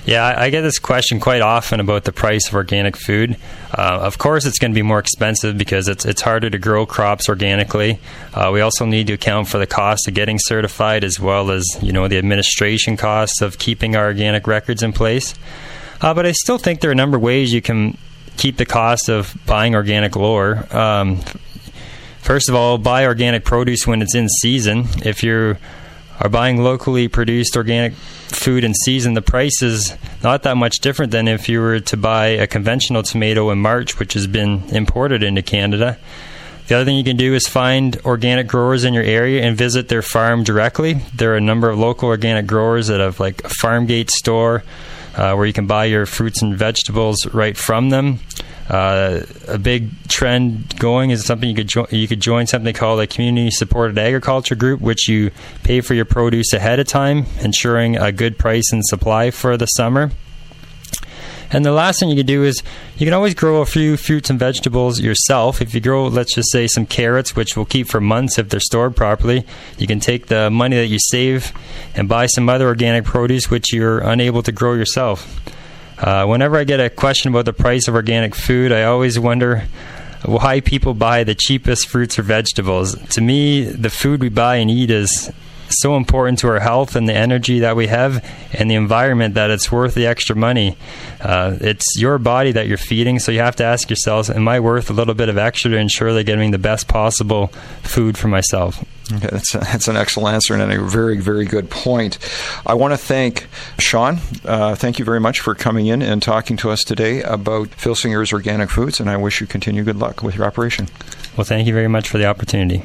Yeah, I get this question quite often about the price of organic food. Of course, it's going to be more expensive because it's harder to grow crops organically. We also need to account for the cost of getting certified, as well as the administration costs of keeping our organic records in place. But I still think there are a number of ways you can keep the cost of buying organic lower. First of all, buy organic produce when it's in season. If you are buying locally produced organic food in season, the price is not that much different than if you were to buy a conventional tomato in March, which has been imported into Canada. The other thing you can do is find organic growers in your area and visit their farm directly. There are a number of local organic growers that have like a farm gate store where you can buy your fruits and vegetables right from them. A big trend going is something you could join something called a community supported agriculture group, which you pay for your produce ahead of time, ensuring a good price and supply for the summer. And the last thing you can do is you can always grow a few fruits and vegetables yourself. If you grow, let's just say, some carrots, which will keep for months if they're stored properly, you can take the money that you save and buy some other organic produce which you're unable to grow yourself. Whenever I get a question about the price of organic food, I always wonder why people buy the cheapest fruits or vegetables. To me, the food we buy and eat is so important to our health and the energy that we have and the environment that it's worth the extra money. It's your body that you're feeding, so you have to ask yourselves, am I worth a little bit of extra to ensure they're getting the best possible food for myself? Okay, that's an excellent answer and a very, very good point. I want to thank Sean. Thank you very much for coming in and talking to us today about Filsinger's Organic Foods, and I wish you continued good luck with your operation. Well, thank you very much for the opportunity.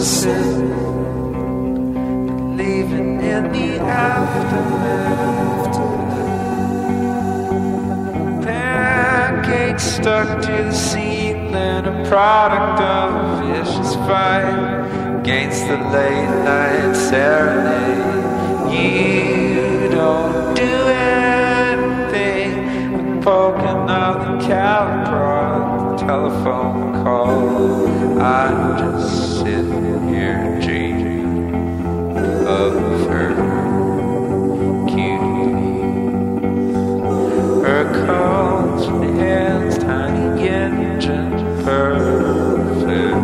sitting, leaving in the aftermath. Pancakes stuck to the ceiling, a product of a vicious fight against the late night serenade. You don't do anything but poking out the caliper on the telephone call. I'm just sitting here dreaming of her cutie. Her cold hands, tiny engine, perfect.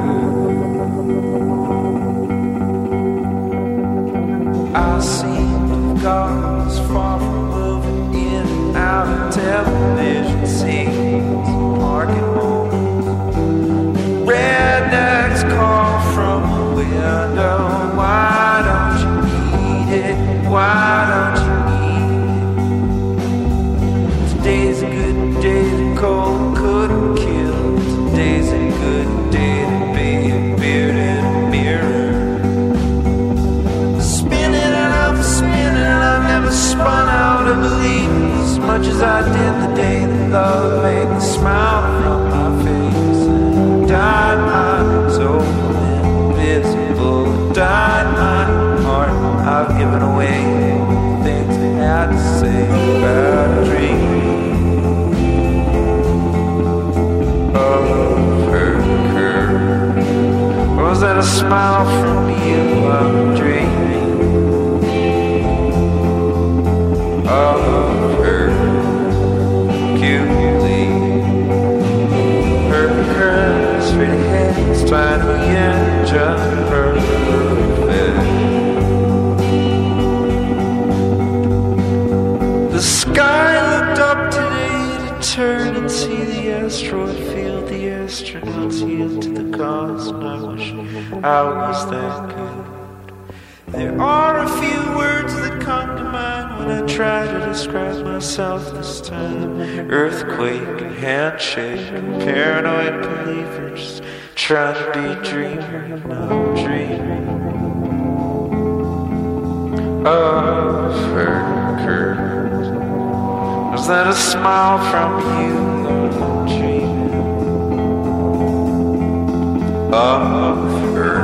I seem to have gone as far from moving in and out of television scenes, parking homes. Rednecks call from a window. Why don't you eat it? Why don't you eat it? Today's a good day, the cold couldn't kill. Today's a good day to be a beard in a mirror. Spinning, I've never spun out of belief as much as I did the day that love made me smile from my face. Died my soul invisible, died my heart. I've given away things I had to say about a dream of her. Was that a smile from you? I'm dreaming of her cutely. Her pretty hands trying to be just perfect. The sky looked up today to turn and see the asteroid field. The astronauts yield to the cause, and I wish I was that good. There are a few words that come to mind when I try to describe myself this time. Earthquake and handshake and paranoid believers trying to be a dreamer and not dreaming of her curves. Was that a smile from you? I'm dreaming of her.